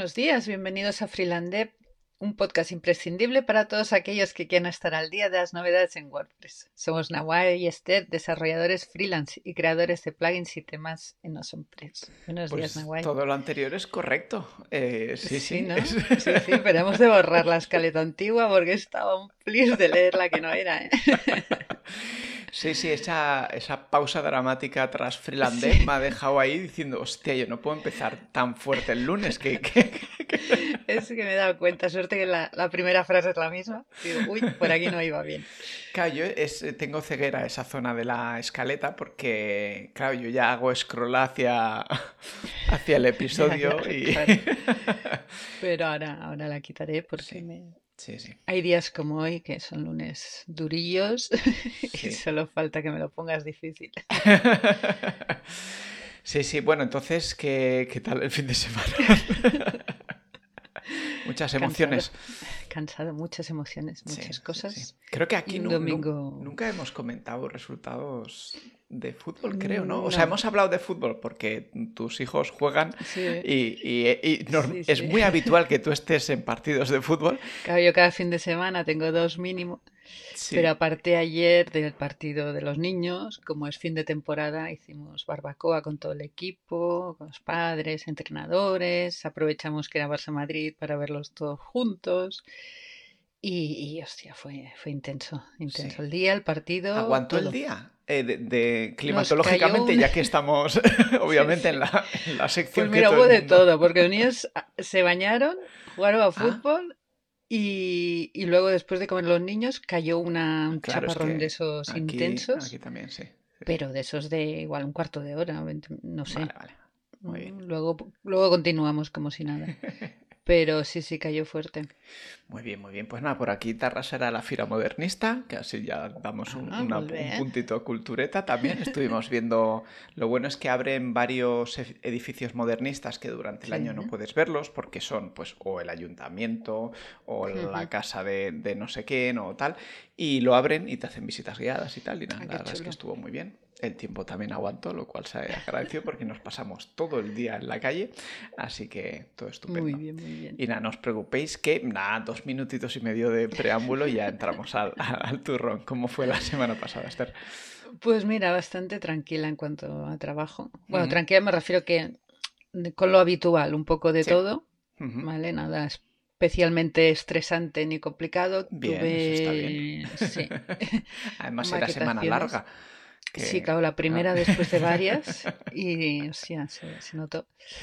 Buenos días, bienvenidos a Freelandev, un podcast imprescindible para todos aquellos que quieran estar al día de las novedades en WordPress. Somos Nawai y Esther, desarrolladores freelance y creadores de plugins y temas en AwesomePress. Buenos días, Pues Nawai. todo lo anterior es correcto. Sí, Sí, sí. ¿no? Sí, pero hemos de borrar la escaleta antigua porque estaba un plis de leer la que no era, ¿eh? Sí, sí, esa pausa dramática tras Sí. Freelandev me ha dejado ahí diciendo, hostia, yo no puedo empezar tan fuerte el lunes Es que me he dado cuenta, suerte que la primera frase es la misma. Digo, uy, por aquí no iba bien. Claro, tengo ceguera esa zona de la escaleta porque, claro, yo ya hago scroll hacia el Ya, ya, episodio y... claro. Pero ahora la quitaré porque Sí, sí, sí, hay días como hoy que son lunes durillos y sí. solo falta que me lo pongas difícil. Sí, sí, bueno, entonces, ¿qué tal el fin de semana? Muchas Cansado, emociones. cansado, muchas emociones, Sí, muchas sí, sí. cosas. Creo que Y aquí un domingo... nunca hemos comentado resultados de fútbol, creo, ¿no? O sea, No, hemos hablado de fútbol porque tus hijos juegan sí, es sí. muy habitual que tú estés en partidos de fútbol. Claro, yo cada fin de semana tengo dos mínimo. Pero Sí, aparte ayer del partido de los niños, como es fin de temporada, hicimos barbacoa con todo el equipo, con los padres, entrenadores, aprovechamos que era Barça-Madrid para verlos todos juntos hostia, fue intenso, intenso sí. el día, el partido, ¿Aguantó el todo. día? Nos cayó Climatológicamente, un... ya que estamos Sí, obviamente sí. en la Pues sección que mira, todo hubo el de mundo... todo, porque los niños se bañaron, jugaron a Ah, fútbol y luego después de comer los niños cayó un claro, es chaparrón de que esos aquí intensos, también, sí. Sí, sí. pero de esos de igual un cuarto de hora, no sé. Vale, vale. Muy bien. Luego continuamos como si nada. Pero sí, sí cayó fuerte. Muy bien, muy bien. Pues nada, por aquí Tarrasa era la Fira Modernista, que así ya damos Ah, molt un bé. puntito cultureta también. Estuvimos viendo, lo bueno es que abren varios edificios modernistas que durante el año no Sí. puedes verlos porque son pues o el ayuntamiento o la Ujú. casa de no sé quién o tal, y lo abren y te hacen visitas guiadas y tal, y nada, Ah, la qué verdad es que chulo. estuvo muy bien. El tiempo también aguantó, lo cual se agradeció porque nos pasamos todo el día en la calle, así que todo Muy estupendo. bien, muy bien. Y nada, no os preocupéis que, nada, 2 minutitos y medio de preámbulo y ya entramos al turrón. ¿Cómo fue la semana pasada, Esther? Pues mira, bastante tranquila en cuanto a trabajo. Bueno, Ujú. tranquila me refiero que con lo habitual, un poco de Sí. todo, Ujú. ¿vale? Nada especialmente estresante ni complicado. Bien, eso está bien. Tuve, sí, Además era semana maquetaciones. larga. Sí, claro, la Claro. primera después de varias y, hostia, se notó.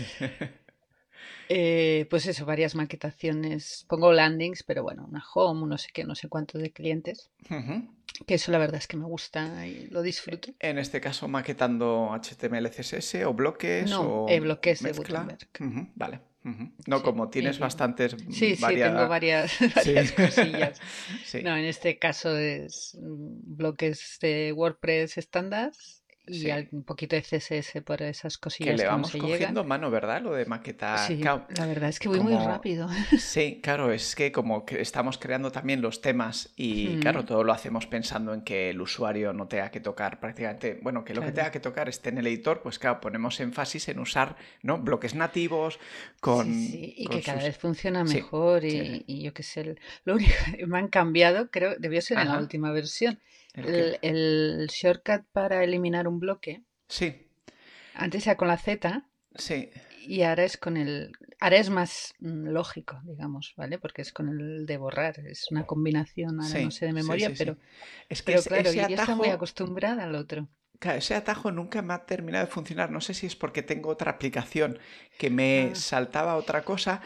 Pues eso, varias maquetaciones. Pongo landings, pero bueno, una home, un no sé qué, no sé cuánto de clientes. Ujú. Que eso la verdad es que me gusta y lo disfruto. En este caso, maquetando HTML, CSS o bloques No, o bloques de mezcla. Gutenberg. Ujú, vale. Ujú. No, Sí, como tienes bastantes sí, tengo variedad. varias, Sí. varias cosillas. Sí, No, en este caso es bloques de WordPress estándar y sí. un poquito de CSS por esas Que cosillas le que no vamos se llegan. cogiendo mano, ¿verdad? Lo de maquetar. Sí, Claro, la verdad es que voy muy como... rápido. Sí, claro, es que como que estamos creando también los temas y claro, Mm, todo lo hacemos pensando en que el usuario no tenga que tocar prácticamente, bueno, que lo que claro. tenga que tocar esté en el editor, pues claro, ponemos énfasis en usar, ¿no? Bloques nativos Sí, sí, y con que cada sus... vez funciona Sí, mejor sí, sí. y yo qué sé, lo único que me han cambiado, creo, debió ser en la Ajá. última versión, ¿El qué? el shortcut para eliminar un bloque, Sí, antes era con la Z sí, y ahora es ahora es más lógico, digamos, ¿vale? Porque es con el de borrar, es una combinación, ahora no sí, sé de sí, memoria, sí, sí. Es que pero claro, ese yo estaba muy atajo... acostumbrada al otro. Claro, ese atajo nunca me ha terminado de funcionar. No sé si es porque tengo otra aplicación que me Ah, saltaba otra cosa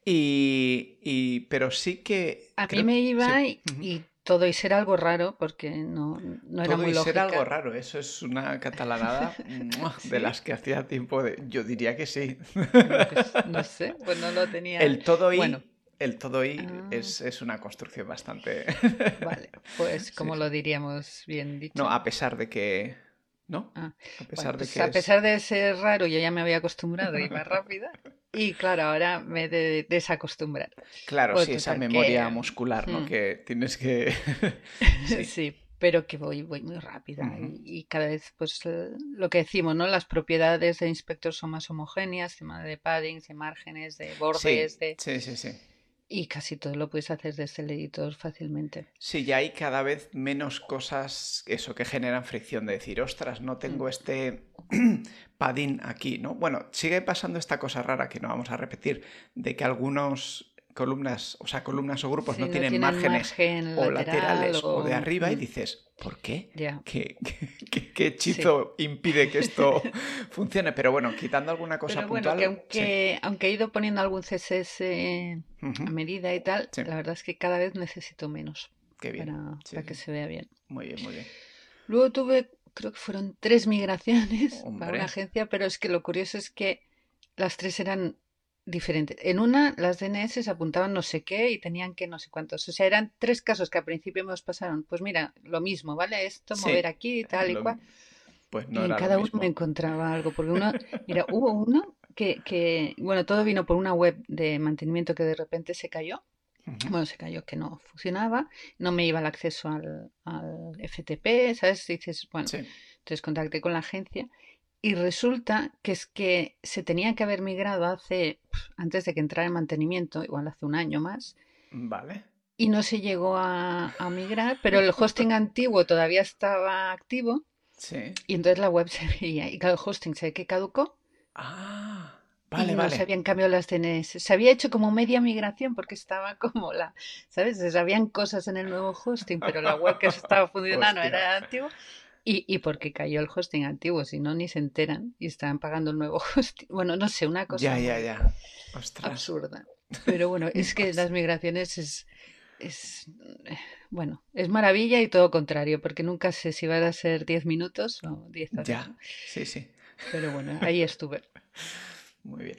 pero sí que a mí creo me que iba sí. Ujú. y todo y ser algo raro porque no era Todo muy y ser algo lógica. raro. Eso es una catalanada de ¿Sí? las que hacía tiempo de... Yo diría que sí. Pues no sé, pues no lo tenía. El todo Bueno, y, el todo y ah, es una construcción bastante... vale, pues Sí, como sí. lo diríamos bien No, dicho. a pesar de que... ¿No? Ah, A bueno, pesar de pues que a es... pesar de ser raro, yo ya me había acostumbrado, iba rápida. Y claro, ahora me he de desacostumbrar. Claro, Bueno, sí, esa total, memoria que... muscular, ¿no? hmm, Que tienes que... Sí. sí, pero que voy muy rápida Ujú. y cada vez, pues lo que decimos, ¿no? Las propiedades de Inspector son más homogéneas, tema de paddings, de márgenes, de bordes, Sí, sí, sí, sí. y casi todo lo puedes hacer desde el editor fácilmente. Sí, ya hay cada vez menos cosas, eso, que generan fricción de decir, ostras, no Mm. tengo este padding aquí, ¿no? Bueno, sigue pasando esta cosa rara que no vamos a repetir, de que algunos columnas, o sea, columnas o grupos no Si no tienen tienen márgenes margen o lateral laterales o de o... arriba y dices, ¿por qué? ya, ¿Qué sí. hechizo impide que esto funcione? Pero bueno, quitando alguna cosa Pero bueno, que puntual, sí. aunque he ido poniendo algún CSS Ujú. a medida y tal, Sí, la verdad es que cada vez necesito menos qué bien. Sí, para que sí. se vea bien. Muy bien, muy bien. Luego tuve, creo que fueron 3 migraciones para una Hombre. agencia, pero es que lo curioso es que las tres eran diferentes. En una, las DNS apuntaban no sé qué y tenían que no sé cuántos. O sea, eran 3 casos que al principio nos pasaron. Pues mira, lo mismo, ¿vale? Esto, mover Sí, aquí y tal y lo- cual. pues no Y en era lo cada uno me mismo. encontraba algo. Porque uno, mira, hubo uno bueno, todo vino por una web de mantenimiento que de repente se cayó. Ujú. Bueno, se cayó que no funcionaba, no me iba el acceso al FTP, ¿sabes? Dices, bueno, Sí, entonces contacté con la agencia y resulta que es que se tenía que haber migrado antes de que entrara en mantenimiento, igual hace un año más, vale. y no se llegó a migrar, pero el hosting antiguo todavía estaba activo Sí. y entonces la web se veía, y claro, el hosting se ve que caducó Ah, y vale, no se vale. habían cambiado las DNS. Se había hecho como media migración porque estaba como ¿sabes? Se sabían cosas en el nuevo hosting, pero la web que estaba funcionando Hostia. era antigua. Y porque cayó el hosting antiguo, si no, ni se enteran y estaban pagando el nuevo hosting. Bueno, no sé, una Ya, cosa ya, muy ya. Ostras. absurda. Pero bueno, es que Pues las migraciones es, bueno, es maravilla y todo contrario, porque nunca sé si van a ser 10 minutos o 10 horas, ya. ¿no? Sí, sí. Pero bueno, ahí estuve. Muy bien.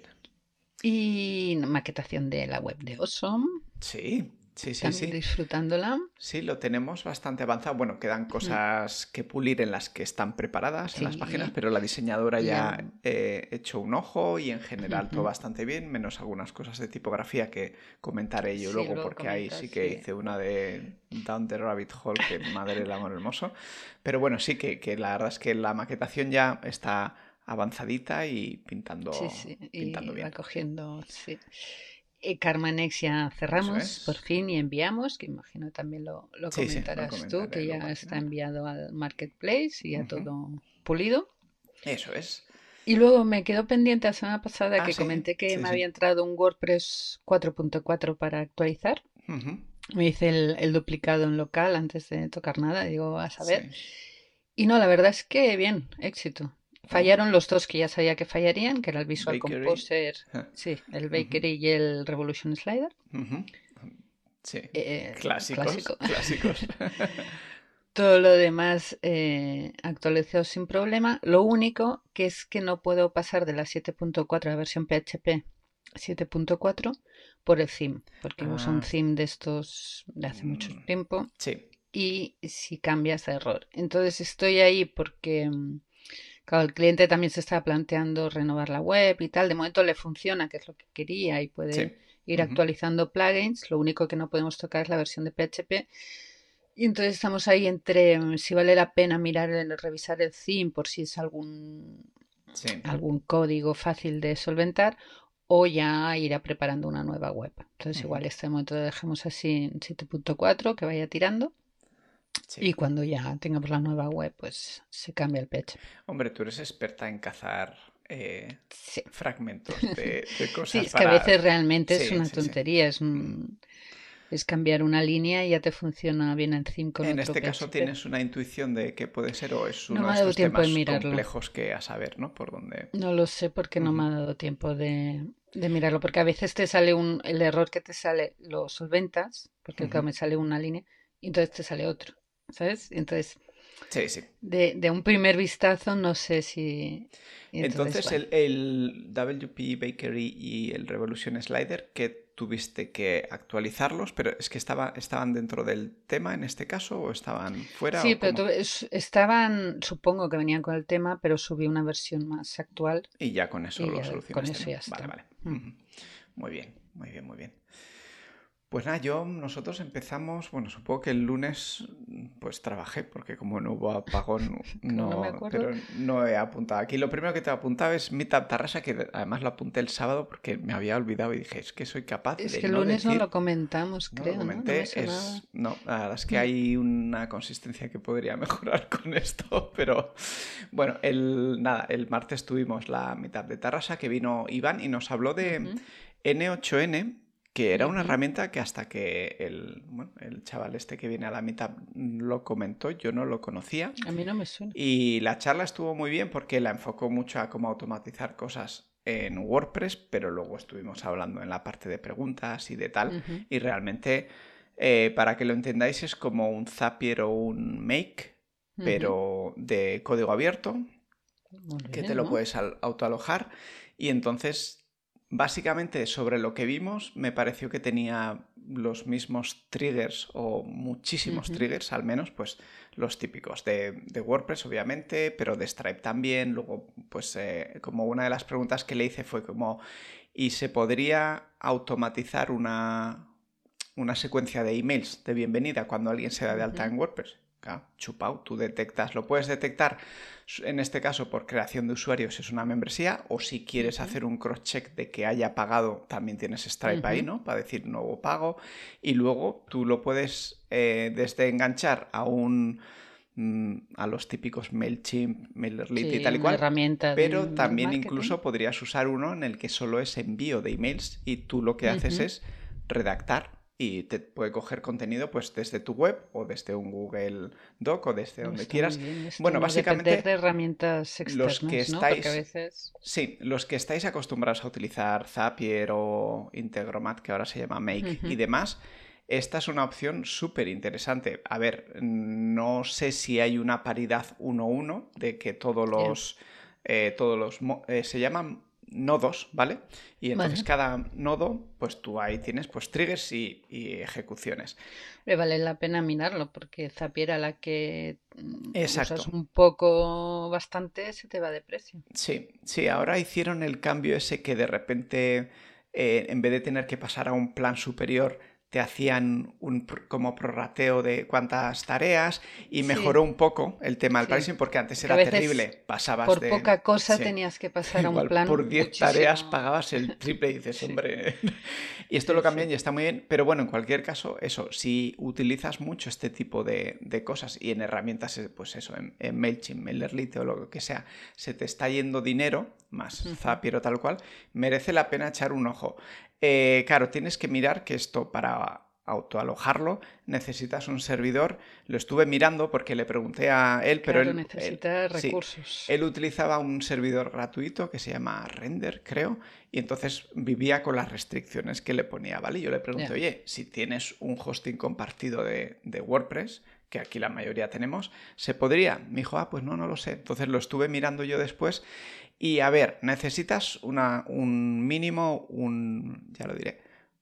Y maquetación de la web de Awesome, Sí, sí, sí, también sí. disfrutándola. Sí, lo tenemos bastante avanzado. Bueno, quedan Mm. cosas que pulir en las que están preparadas en las páginas, Sí, pero la diseñadora y ya ya. ha hecho un ojo y en general todo bastante bien, menos algunas cosas de tipografía que comentaré yo Sí, luego, luego porque ahí comentas, sí que sí. hice una de Down the Rabbit Hole, que madre del amor hermoso. Pero bueno, sí que la verdad es que la maquetación ya está avanzadita y Sí, sí, pintando y va bien. cogiendo, sí. Carmanex ya Eso cerramos por es. fin y enviamos, que imagino también lo Sí, sí, lo comentarás tú, comentaré que luego ya al está final. enviado al marketplace y ya Ujú. todo pulido. Eso es. Y luego me quedó pendiente la semana pasada Ah, que sí, comenté que sí, me sí. había entrado un WordPress 4.4 para actualizar. Ujú. Me hice el duplicado en local antes de tocar nada, digo, a saber. Sí. Y no, la verdad es que bien, éxito. Oh, Fallaron los dos que ya sabía que fallarían, que era el Visual Bakery. Composer, sí, el Ujú, Bakery y el Revolution Slider, ujú. Sí. Clásicos, clásico. clásicos. Todo lo demás actualizado sin problema. Lo único que es que no puedo pasar de la 7.4, la versión PHP 7.4, por el theme, porque uso un Ah, theme de estos de hace mucho mm, tiempo sí. y si cambias de error. Entonces estoy ahí porque claro, el cliente también se está planteando renovar la web y tal. De momento le funciona, que es lo que quería, y puede Sí. ir Ujú. actualizando plugins. Lo único que no podemos tocar es la versión de PHP. Y entonces estamos ahí entre si vale la pena revisar el theme por si es Sí. algún código fácil de solventar o ya irá preparando una nueva web. Entonces Ujú. igual este momento lo dejemos así en 7.4 que vaya tirando Sí. y cuando ya tengamos la nueva web pues se cambia el PHP. Hombre, tú eres experta en cazar Sí. fragmentos de Sí, cosas es que a para... veces realmente es Sí, una sí, sí. tontería, Mm. es cambiar una línea y ya te funciona bien el theme con En otro este caso PHP. tienes una intuición de qué puede ser o es No uno me de ha dado estos tiempo de temas mirarlo. complejos que a saber, ¿no? Por dónde... No lo sé porque no me Ujú, ha dado tiempo de mirarlo, porque a veces te sale el error que te sale, lo solventas, porque ujú. claro, me sale una línea, y entonces te sale otro, ¿sabes? Entonces, Sí, sí. de un primer vistazo no sé si... Y entonces, Entonces, bueno, el WP Bakery y el Revolution Slider, que tuviste que actualizarlos, pero es que estaban dentro del tema en este caso o estaban fuera sí, o pero cómo. estaban, supongo que venían con el tema, pero subí una versión más actual Y ya con eso y lo ya con solucionaste, eso ¿no? ya Vale, está. vale. Mm. Ujú. Muy bien, muy bien, muy bien. Pues nada, nosotros empezamos, bueno, supongo que el lunes, pues trabajé, porque como no hubo apagón, No me no, acuerdo. pero no he apuntado. Aquí lo primero que te he apuntado es Meetup Tarrasa, que además lo apunté el sábado porque me había olvidado y dije, es que soy capaz Es de que el no lunes no lo decir, comentamos, no lo creo, ¿no? No me comenté, sonaba. no, la verdad es que Mm, hay una consistencia que podría mejorar con esto, pero bueno, nada, el martes tuvimos la Meetup de Tarrasa, que vino Iván y nos habló de ujú, N8N, que era una ujú. herramienta que hasta que el chaval este que viene a la mitad lo comentó, yo no lo conocía. A mí no me suena. Y la charla estuvo muy bien porque la enfocó mucho a cómo automatizar cosas en WordPress, pero luego estuvimos hablando en la parte de preguntas y de tal. Ujú, Y realmente, para que lo entendáis, es como un Zapier o un Make, ujú. pero de código abierto, Muy que te bien, lo ¿no? puedes autoalojar. Y entonces, básicamente, sobre lo que vimos, me pareció que tenía los mismos triggers o muchísimos Ujú, triggers, al menos, pues los típicos de WordPress, obviamente, pero de Stripe también. Luego, pues como una de las preguntas que le hice fue como, ¿y se podría automatizar una secuencia de emails de bienvenida cuando alguien se da de alta ujú, en WordPress? Claro, chupao, tú detectas, lo puedes detectar en este caso por creación de usuarios si es una membresía, o si quieres ujú, hacer un cross-check de que haya pagado, también tienes Stripe ahí, ujú. ¿no? Para decir nuevo pago, y luego tú lo puedes desde enganchar a los típicos MailChimp, MailerLite y Sí, tal y una cual, herramienta de pero email también marketing. incluso podrías usar uno en el que solo es envío de emails y tú lo que haces Ujú. es redactar y te puede coger contenido pues desde tu web o desde un Google Doc o desde donde Está muy quieras. bien esto, Bueno, no depender básicamente de herramientas los que externas, ¿no? Porque a estáis, veces... sí, los que estáis acostumbrados a utilizar Zapier o Integromat, que ahora se llama Make y Ujú. demás, esta es una opción súper interesante. A ver, no sé si hay una paridad 1:1 de que Ya. se llaman nodos, ¿vale? Y entonces Vale. cada nodo, pues tú ahí tienes pues triggers y ejecuciones. Me vale la pena mirarlo porque Zapier a la que usas Exacto. un poco bastante se te va de precio. Sí, sí, ahora hicieron el cambio ese que de repente, en vez de tener que pasar a un plan superior, te hacían como prorrateo de cuántas tareas y Sí, mejoró un poco el tema del sí. pricing porque antes Porque a era veces terrible. Pasabas por de... poca cosa Sí, tenías que pasar a un igual plan por 10 tareas muchísimo. pagabas el triple y dices, Sí, hombre. Y esto lo sí, cambian sí. y está muy bien. Pero bueno, en cualquier caso, eso, si utilizas mucho este tipo de cosas y en herramientas, pues eso, en MailChimp, MailerLite o lo que sea, se te está yendo dinero, más Ujú. Zapier o tal cual, merece la pena echar un ojo. Claro, tienes que mirar que esto para autoalojarlo necesitas un servidor. Lo estuve mirando porque le pregunté a él, pero Claro, él necesitas sí, recursos. él utilizaba un servidor gratuito que se llama Render, creo, y entonces vivía con las restricciones que le ponía, ¿vale? Y yo le pregunté, Ya. oye, si tienes un hosting compartido de WordPress, que aquí la mayoría tenemos, ¿se podría? Me dijo, pues no lo sé. Entonces lo estuve mirando yo después y a ver, necesitas un mínimo, ya lo diré,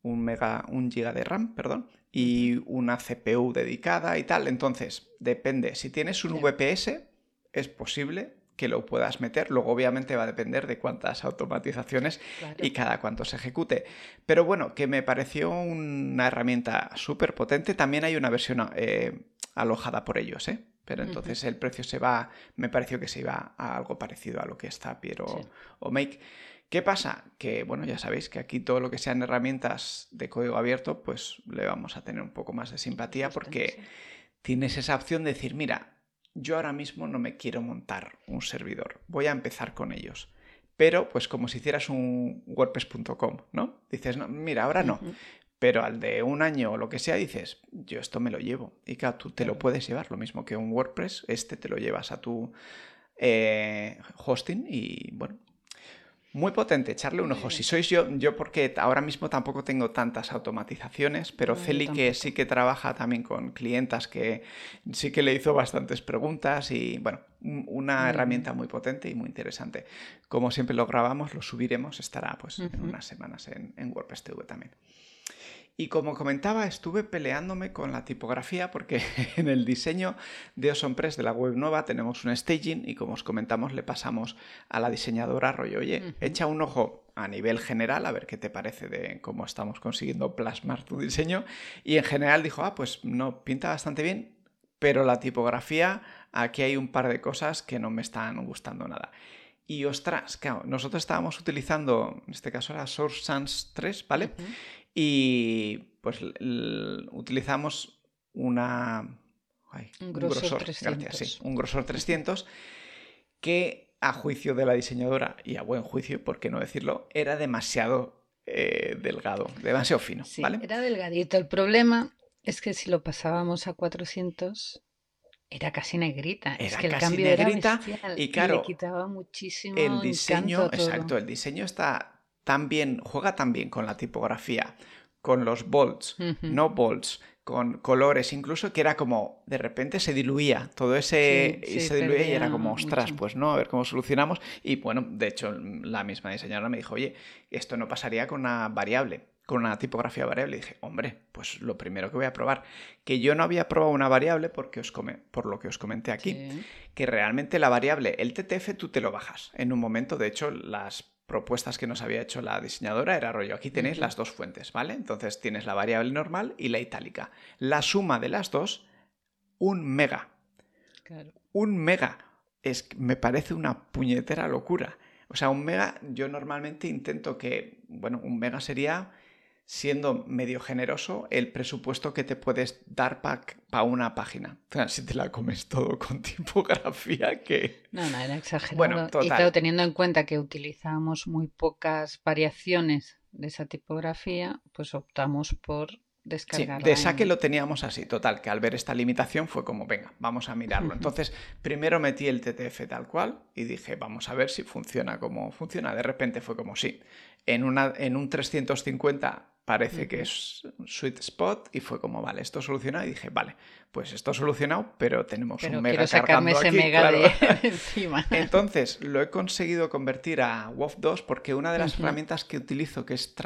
un giga de RAM, perdón, Ujú. y una CPU dedicada y tal. Entonces, depende. Si tienes un Ya. VPS, es posible que lo puedas meter. Luego, obviamente, va a depender de cuántas automatizaciones y Claro. cada cuánto se ejecute. Pero bueno, que me pareció una herramienta súper potente. También hay una versión alojada por ellos, ¿eh? Pero Ujú. entonces el precio me pareció que se iba a algo parecido a lo que es Zapier Sí. o Make. ¿Qué pasa? Que, bueno, ya sabéis que aquí todo lo que sean herramientas de código abierto, pues le vamos a tener un poco más de Nos simpatía gustan, porque sí. tienes esa opción de decir, mira, yo ahora mismo no me quiero montar un servidor, voy a empezar con ellos. Pero, pues como si hicieras un WordPress.com, ¿no? Dices, no, mira, ahora no. Ujú. Pero al de un año o lo que sea, dices, yo esto me lo llevo. Y claro, tú te lo Claro. puedes llevar, lo mismo que un WordPress, te lo llevas a tu hosting y bueno, muy potente, echarle un Muy ojo. Si bien. sois yo porque ahora mismo tampoco tengo tantas automatizaciones, pero No, yo Celi que tampoco. sí que trabaja también con clientas que sí que le hizo bastantes preguntas y bueno, una Muy bien. herramienta muy potente y muy interesante. Como siempre lo grabamos, lo subiremos, estará pues en Ujú. unas semanas en WordPress TV también. Y como comentaba, estuve peleándome con la tipografía porque en el diseño de Awesome Press de la web nueva tenemos un staging y como os comentamos le pasamos a la diseñadora rollo, oye, Ujú. echa un ojo a nivel general a ver qué te parece de cómo estamos consiguiendo plasmar tu diseño y en general dijo, pues no, pinta bastante bien, pero la tipografía, aquí hay un par de cosas que no me están gustando nada. Y ostras, claro, nosotros estábamos utilizando, en este caso era Source Sans 3, ¿vale? Y pues utilizamos un grosor grosor, 300. gracias, sí, un grosor 300 que a juicio de la diseñadora, y a buen juicio, por qué no decirlo, era demasiado delgado, demasiado fino, Sí, ¿vale? era delgadito. El problema es que si lo pasábamos a 400 era casi negrita. Es Era que el casi cambio era negrita bestial y y le claro, quitaba el muchísimo encanto diseño, a todo. exacto, el diseño está tan bien, juega tan bien con la tipografía, con los bolts, Ujú. no bolts, con colores, incluso que era como, de repente se diluía, todo Sí, ese, y sí, se diluía y perdía era como, ostras, mucho. pues no, a ver cómo solucionamos. Y bueno, de hecho, la misma diseñadora me dijo, oye, esto no pasaría con una variable, con una tipografía variable. Y dije, hombre, pues lo primero que voy a probar, que yo no había probado una variable porque por lo que os comenté aquí, Sí. que realmente la variable, el TTF, tú te lo bajas en un momento. De hecho, las propuestas que nos había hecho la diseñadora era rollo, aquí tenéis Ujú. las dos fuentes, ¿vale? Entonces tienes la variable normal y la itálica. La suma de las dos, 1 mega. Claro. 1 mega. Me parece una puñetera locura. O sea, 1 mega, yo normalmente intento que, bueno, 1 mega sería, siendo medio generoso, el presupuesto que te puedes dar para una página. O sea, si te la comes todo con tipografía, que... No, no, era Bueno, exagerado. Y claro, total. teniendo en cuenta que utilizamos muy pocas variaciones de esa tipografía, pues optamos por Sí, de descargarla saque en... lo teníamos así, total, que al ver esta limitación fue como, venga, vamos a mirarlo. Entonces, primero metí el TTF tal cual y dije, vamos a ver si funciona como funciona. De repente fue como, sí, en un 350 parece que Ujú. es un sweet spot y fue como, vale, esto solucionado. Y dije, vale, pues esto solucionado, pero tenemos un Pero quiero mega sacarme cargando ese aquí, mega claro. de encima. Entonces, lo he conseguido convertir a WOF 2 porque una de las Ujú. herramientas que utilizo, que es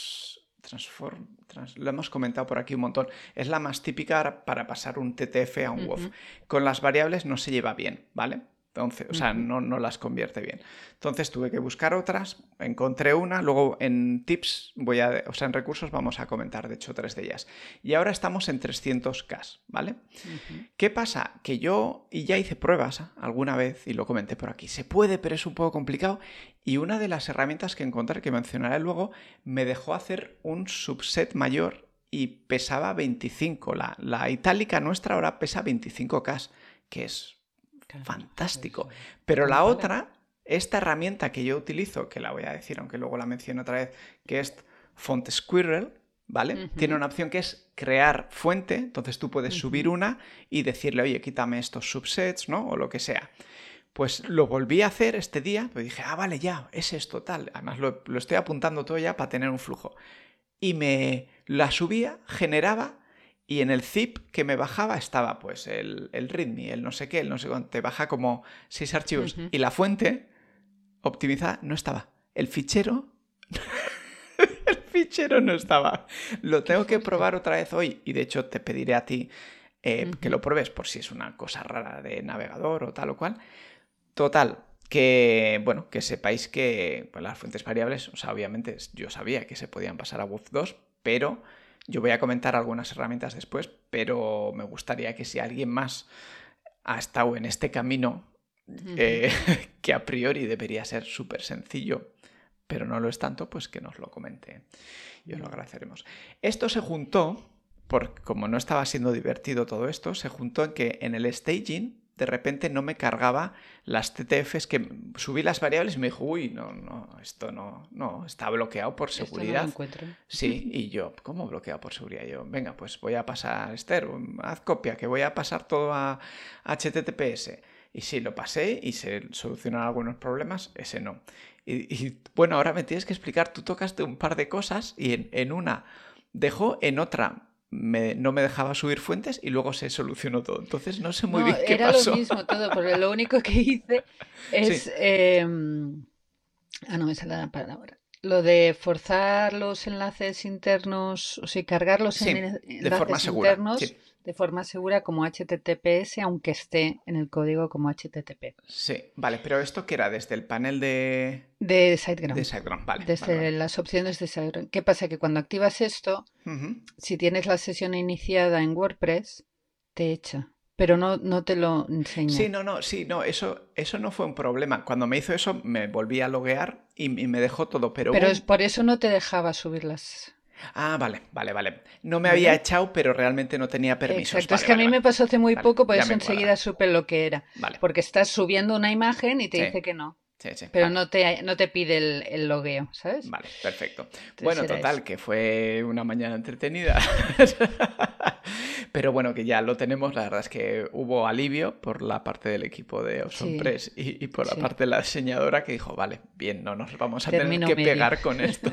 lo hemos comentado por aquí un montón, es la más típica para pasar un TTF a un WOF. Ujú. Con las variables no se lleva bien, ¿vale? Entonces, o sea, Ujú. no las convierte bien. Entonces tuve que buscar otras, encontré una, luego en tips, o sea, en recursos vamos a comentar, de hecho, 3 de ellas. Y ahora estamos en 300K, ¿vale? Ujú. ¿Qué pasa? Que yo, y ya hice pruebas alguna vez, y lo comenté por aquí, se puede, pero es un poco complicado, y una de las herramientas que encontré, que mencionaré luego, me dejó hacer un subset mayor y pesaba 25. La itálica nuestra ahora pesa 25K, que es Claro, pues fantástico. Pero como la pala. otra, esta herramienta que yo utilizo, que la voy a decir, aunque luego la menciono otra vez, que es Font Squirrel, ¿vale? Tiene Ujú. una opción que es crear fuente, entonces tú puedes subir Ujú. una y decirle, oye, quítame estos subsets, ¿no? O lo que sea. Pues lo volví a hacer este día, pues dije, vale, ya, es esto, tal. Además lo estoy apuntando todo ya para tener un flujo. Y me la subía, generaba, y en el zip que me bajaba estaba pues el readme, el no sé qué, el no sé cuánto, te baja como 6 archivos. Ujú. Y la fuente optimizada no estaba. El fichero fichero no estaba. Lo Qué tengo que fuerte. probar otra vez hoy y de hecho te pediré a ti que Ujú. lo pruebes por si es una cosa rara de navegador o tal o cual. Total, que bueno, que sepáis que pues, las fuentes variables, o sea, obviamente yo sabía que se podían pasar a WOF 2, pero yo voy a comentar algunas herramientas después, pero me gustaría que si alguien más ha estado en este camino, Ujú. eh, que a priori debería ser súper sencillo, pero no lo es tanto, pues que nos lo comente y os lo Vale. agradeceremos. Esto se juntó, porque como no estaba siendo divertido todo esto, se juntó en que en el staging de repente no me cargaba las TTFs, que subí las variables y me dijo, uy, esto no, está bloqueado por Esto no lo seguridad. encuentro. Sí, y yo, ¿cómo bloqueado por seguridad? Yo, venga, pues voy a pasar, Esther, haz copia, que voy a pasar todo a HTTPS. Y sí, lo pasé y se solucionaron algunos problemas, ese no. Bueno, ahora me tienes que explicar, tú tocaste un par de cosas y en una dejó, en otra no me dejaba subir fuentes y luego se solucionó todo. Entonces no sé muy No, bien qué era lo pasó. mismo todo, porque lo único que hice es... Sí, no me sale la palabra. Lo de forzar los enlaces internos, o sea, cargar los sí, de forma enlaces segura, internos sí. de forma segura como HTTPS, aunque esté en el código como HTTP. Sí, vale, pero esto que era desde el panel De de SiteGround, SiteGround. Vale, vale, desde vale. las opciones de SiteGround. ¿Qué pasa? Que cuando activas esto, Ujú. si tienes la sesión iniciada en WordPress, te echa. pero no te lo enseña. Sí, no, eso no fue un problema. Cuando me hizo eso, me volví a loguear y me dejó todo, pero Pero es por eso no te dejaba subirlas, Ah, vale. No me había ¿vale? echado, pero realmente no tenía permisos. Exacto, es que a mí me pasó hace muy Vale, poco, por ya eso me enseguida cuadra. supe lo que era. Vale, Porque estás subiendo una imagen y te sí, dice que no, sí, pero vale. no te pide el logueo, ¿sabes? Vale, perfecto. Entonces Bueno, era eso. total, que fue una mañana entretenida. Pero bueno, que ya lo tenemos. La verdad es que hubo alivio por la parte del equipo de Awesome Sí, Press y por la sí. parte de la diseñadora que dijo, vale, bien, no nos vamos a tener Término que medio. pegar con esto.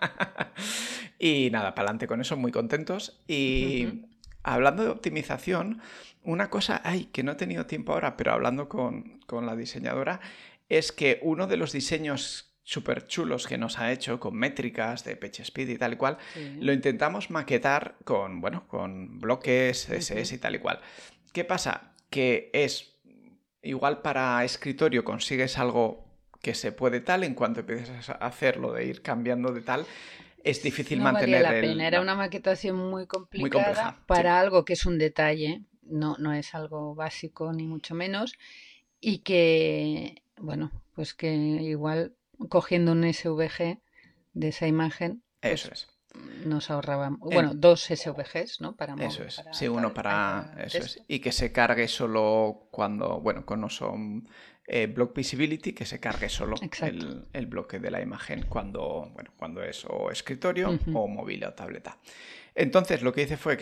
Y nada, para adelante con eso, muy contentos. Ujú. Y hablando de optimización, una cosa, ay, que no he tenido tiempo ahora, pero hablando con la diseñadora, es que uno de los diseños súper chulos que nos ha hecho con métricas de PageSpeed y tal y cual, lo Sí. intentamos maquetar con, bueno, con bloques, CSS Ujú. y tal y cual. ¿Qué pasa? Que es igual para escritorio consigues algo que se puede tal, en cuanto empiezas a hacerlo de ir cambiando de tal, es difícil No valía mantener la pena, el... era No, una maquetación muy muy complicada compleja, sí. para algo que es un detalle, no es algo básico ni mucho menos, y que, bueno, pues que igual cogiendo un SVG de esa imagen, Eso pues es. nos ahorrábamos, bueno, En- dos SVGs, ¿no? Eso es. Para Sí, uno para eso es. texto. Y que se cargue solo cuando, bueno, con no son block visibility, que se cargue solo Exacto. el bloque de la imagen cuando, bueno, cuando es o escritorio Ujú. o móvil o tableta. Entonces lo que hice fue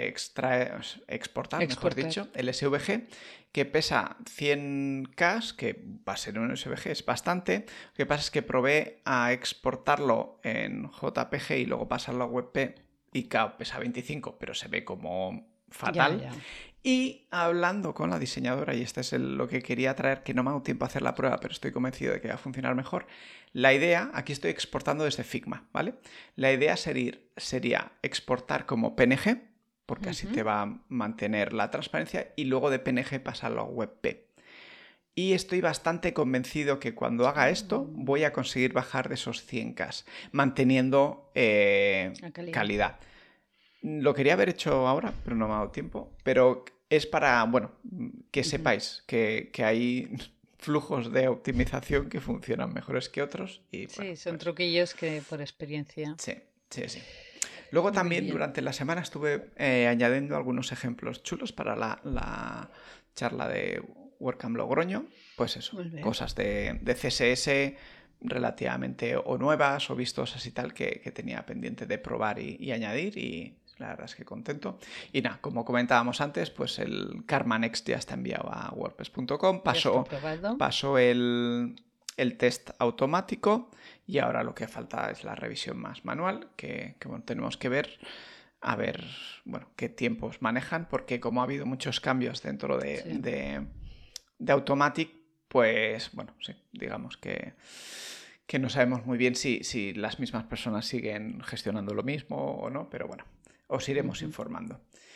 exportar, mejor Exportar. dicho, el SVG que pesa 100K, que va a ser un SVG, es bastante. Lo que pasa es que probé a exportarlo en JPG y luego pasarlo a WebP y claro, pesa 25, pero se ve como Ya, fatal. ya. Y hablando con la diseñadora, y este es lo que quería traer, que no me ha dado tiempo a hacer la prueba, pero estoy convencido de que va a funcionar mejor. La idea, aquí estoy exportando desde Figma, ¿vale? La idea sería exportar como PNG, porque así te Ujú. va a mantener la transparencia, y luego de PNG pasarlo a WebP. Y estoy bastante convencido que cuando haga esto voy a conseguir bajar de esos 100K, manteniendo La calidad. calidad. Lo quería haber hecho ahora, pero no me ha dado tiempo. Pero es para, bueno, que Ujú. sepáis que hay flujos de optimización que funcionan mejores que otros. Y bueno, Sí, son pues truquillos que por experiencia. sí. Luego Muy también bien. durante la semana estuve añadiendo algunos ejemplos chulos para la charla de WordCamp Logroño. Pues eso, Muy bien. cosas de CSS relativamente o nuevas o vistosas y tal que tenía pendiente de probar y añadir y la verdad es que contento. Y nada, como comentábamos antes, pues el Karma Next ya está enviado a wordpress.com, Ya está aprobado. pasó el test automático y ahora lo que falta es la revisión más manual, que bueno, tenemos que ver a ver bueno, qué tiempos manejan, porque como ha habido muchos cambios dentro Sí. de Automatic, pues bueno, sí, digamos que no sabemos muy bien si las mismas personas siguen gestionando lo mismo o no, pero bueno, os iremos Ujú. informando.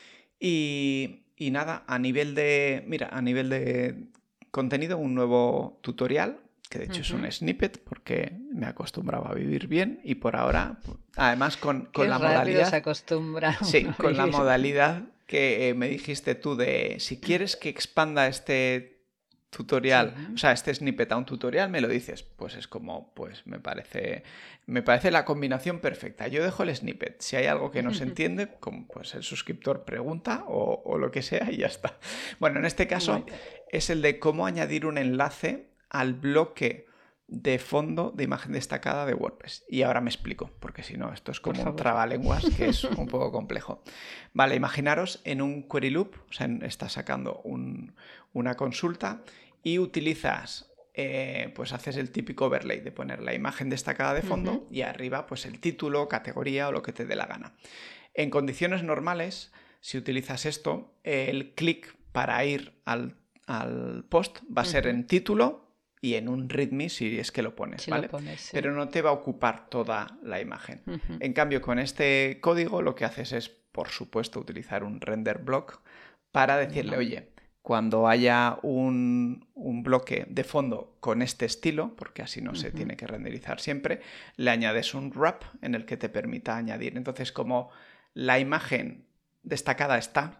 Y nada, a nivel de contenido, un nuevo tutorial, que de hecho es un Ujú. snippet, porque me acostumbraba a vivir bien y por ahora, además con Qué la rápido se modalidad, acostumbra uno sí, a con la vivir bien. modalidad que me dijiste tú de si quieres que expanda este tutorial, o Sí. sea, este snippet a un tutorial, me lo dices. Pues es como, pues me parece la combinación perfecta. Yo dejo el snippet. Si hay algo que no se entiende, como pues el suscriptor pregunta o lo que sea y ya está. Bueno, en este Muy caso bien. es el de cómo añadir un enlace al bloque de fondo de imagen destacada de WordPress. Y ahora me explico, porque si no, esto es Por como un favor. trabalenguas que es un poco complejo. Vale, imaginaros en un query loop, o sea, estás sacando una consulta y utilizas, pues haces el típico overlay de poner la imagen destacada de Ujú. fondo y arriba pues el título, categoría o lo que te dé la gana. En condiciones normales, si utilizas esto, el clic para ir al post va a ser Ujú. en título y en un readme si es que lo pones, Si lo ¿vale? pones, sí. Pero no te va a ocupar toda la imagen. Ujú. En cambio, con este código lo que haces es, por supuesto, utilizar un render block para decirle, Bueno. oye, cuando haya un bloque de fondo con este estilo, porque así no se Ujú. tiene que renderizar siempre, le añades un wrap en el que te permita añadir. Entonces, como la imagen destacada está,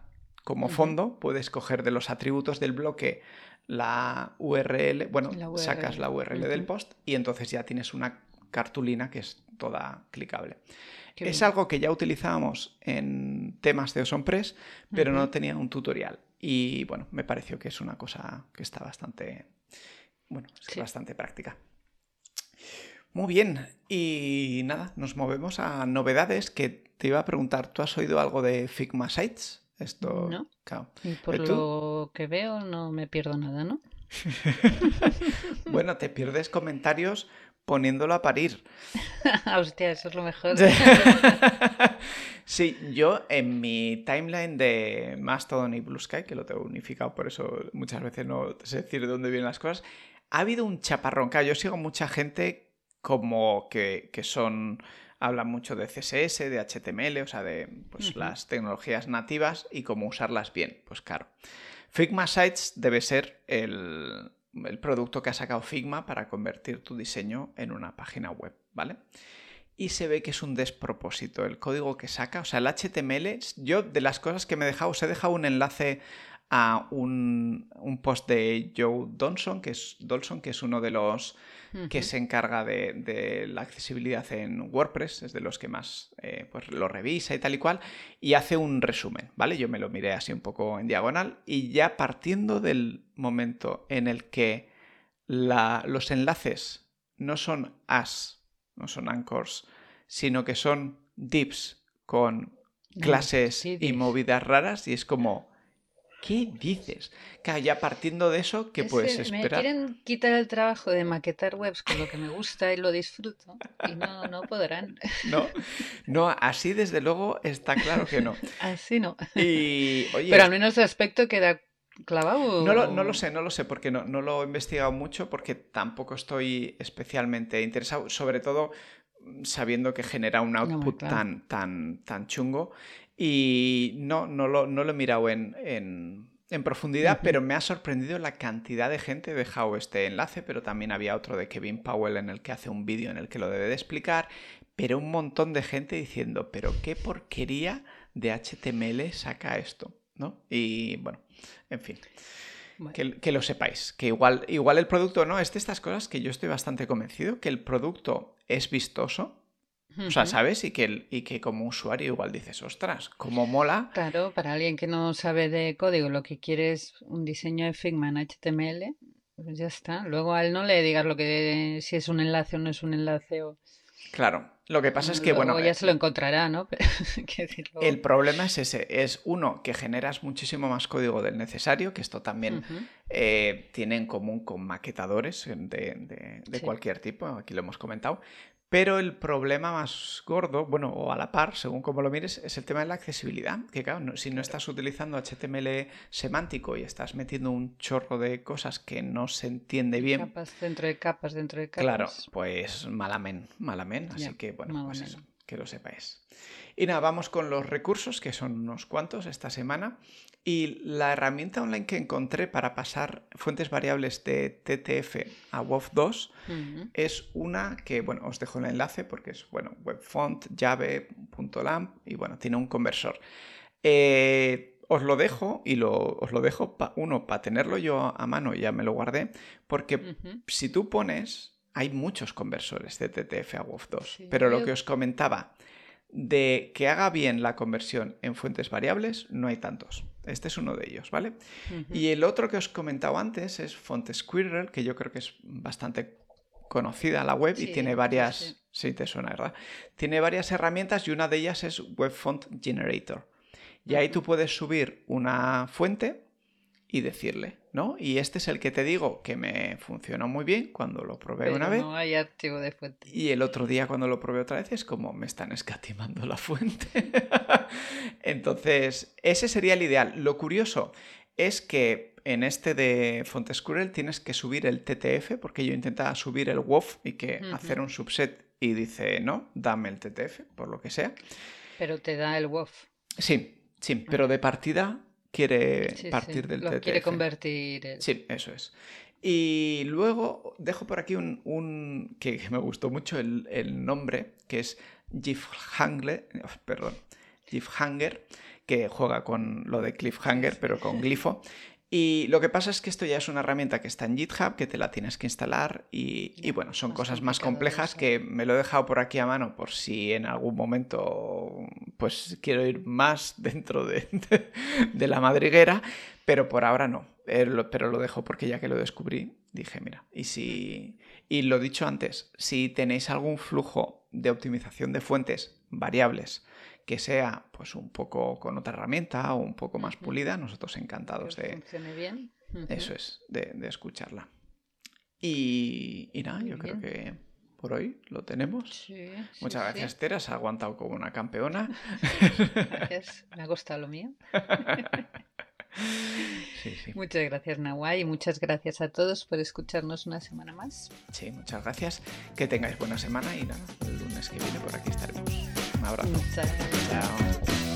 como fondo, puedes coger de los atributos del bloque la URL, bueno, sacas la URL del post y entonces ya tienes una cartulina que es toda clicable. Es algo que ya utilizábamos en temas de OsonPress, pero no tenía un tutorial. Y bueno, me pareció que es una cosa que está bastante, bastante práctica. Muy bien, y nada, nos movemos a novedades que te iba a preguntar. ¿Tú has oído algo de Figma Sites? Esto, no. Claro. Y por lo que veo no me pierdo nada, ¿no? Bueno, te pierdes comentarios poniéndolo a parir. Hostia, eso es lo mejor. Sí, yo en mi timeline de Mastodon y Blue Sky, que lo tengo unificado, por eso muchas veces no sé decir de dónde vienen las cosas, ha habido un chaparrón. Claro, yo sigo mucha gente como que hablan mucho de CSS, de HTML, o sea, de pues, las tecnologías nativas y cómo usarlas bien. Pues claro, Figma Sites debe ser el producto que ha sacado Figma para convertir tu diseño en una página web, ¿vale? Y se ve que es un despropósito el código que saca. O sea, el HTML, yo de las cosas que me he dejado, os he dejado un enlace a un post de Joe Donson, que es uno de los que se encarga de la accesibilidad en WordPress, es de los que más pues lo revisa y tal y cual, y hace un resumen, ¿vale? Yo me lo miré así un poco en diagonal y ya partiendo del momento en el que los enlaces no son no son anchors, sino que son divs con clases y movidas raras y es como, ¿qué dices? Claro, ya partiendo de eso, ¿qué puedes esperar? Me quieren quitar el trabajo de maquetar webs con lo que me gusta y lo disfruto y no podrán. No, así desde luego está claro que no. Así no. Y, oye, pero al menos el aspecto queda clavado. No lo sé, porque no lo he investigado mucho, porque tampoco estoy especialmente interesado, sobre todo sabiendo que genera un output tan chungo. Y no lo he mirado en profundidad, pero me ha sorprendido la cantidad de gente. He dejado este enlace, pero también había otro de Kevin Powell en el que hace un vídeo en el que lo debe de explicar, pero un montón de gente diciendo, pero qué porquería de HTML saca esto, ¿no? Y bueno, en fin. Bueno. Que lo sepáis, que igual el producto no es de estas cosas que yo estoy bastante convencido que el producto es vistoso, o sea, ¿sabes? Y que como usuario igual dices, ostras, cómo mola. Claro, para alguien que no sabe de código, lo que quiere es un diseño de Figma en HTML, pues ya está. Luego a él no le digas lo que si es un enlace o no es un enlace o... Claro, lo que pasa es que, luego ya se lo encontrará, ¿no? Pero, el problema es ese, es uno, que generas muchísimo más código del necesario, que esto también tiene en común con maquetadores de cualquier tipo, aquí lo hemos comentado, pero el problema más gordo, bueno, o a la par, según como lo mires, es el tema de la accesibilidad, que claro, si no estás utilizando HTML semántico y estás metiendo un chorro de cosas que no se entiende bien... Capas dentro de capas dentro de capas. Claro, pues malamen, así que bueno, pues eso, que lo sepáis. Y nada, vamos con los recursos, que son unos cuantos esta semana. Y la herramienta online que encontré para pasar fuentes variables de TTF a WOF2 es una que, bueno, os dejo el enlace porque es, bueno, webfont, jave.lamp y, bueno, tiene un conversor. Os lo dejo y os lo dejo, para tenerlo yo a mano, ya me lo guardé, porque si tú pones, hay muchos conversores de TTF a WOF2, sí, pero lo que os comentaba, de que haga bien la conversión en fuentes variables, no hay tantos. Este es uno de ellos, ¿vale? Y el otro que os comentaba antes es FontSquirrel, que yo creo que es bastante conocida la web y tiene varias... Sí, te suena, ¿verdad? Tiene varias herramientas y una de ellas es WebFont Generator. Y ahí tú puedes subir una fuente y decirle, ¿no? Y este es el que te digo que me funcionó muy bien cuando lo probé una vez. No hay archivo de fuente. Y el otro día cuando lo probé otra vez es como me están escatimando la fuente. Entonces, ese sería el ideal. Lo curioso es que en este de FontSquirrel tienes que subir el TTF, porque yo intentaba subir el WOF y que hacer un subset y dice, no, dame el TTF, por lo que sea. Pero te da el WOF. Sí, pero de partida quiere partir del lo TTF. Quiere convertir. Sí, eso es. Y luego dejo por aquí un que me gustó mucho el nombre, que es GIFhanger, que juega con lo de Cliffhanger, pero con glifo. Y lo que pasa es que esto ya es una herramienta que está en GitHub, que te la tienes que instalar y bueno, son cosas más complejas que me lo he dejado por aquí a mano por si en algún momento pues quiero ir más dentro de la madriguera, pero por ahora no. Pero lo dejo porque ya que lo descubrí, dije, mira, y lo dicho antes, si tenéis algún flujo de optimización de fuentes variables que sea pues un poco con otra herramienta o un poco más pulida, nosotros encantados que funcione bien. Eso es, de escucharla. Y nada, Muy yo bien. creo que por hoy lo tenemos. Sí, Muchas gracias, Esther, has aguantado como una campeona. Gracias, me ha costado lo mío. Sí. Muchas gracias, Nawai, y muchas gracias a todos por escucharnos una semana más. Sí, muchas gracias. Que tengáis buena semana y nada, el lunes que viene por aquí estaremos. Un abrazo. Muchas gracias. Chao.